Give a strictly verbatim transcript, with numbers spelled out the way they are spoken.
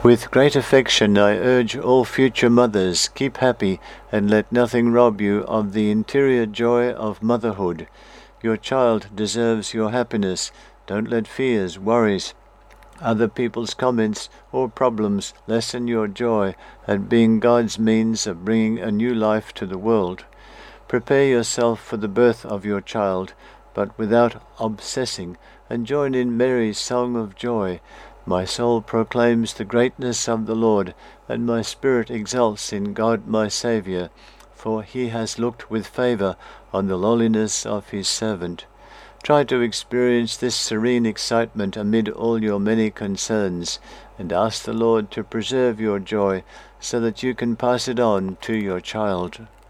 With great affection I urge all future mothers, keep happy and let nothing rob you of the interior joy of motherhood. Your child deserves your happiness. Don't let fears, worries, other people's comments or problems lessen your joy at being God's means of bringing a new life to the world. Prepare yourself for the birth of your child, but without obsessing, and join in Mary's song of joy. My soul proclaims the greatness of the Lord, and my spirit exults in God my Saviour, for he has looked with favour on the lowliness of his servant. Try to experience this serene excitement amid all your many concerns, and ask the Lord to preserve your joy so that you can pass it on to your child.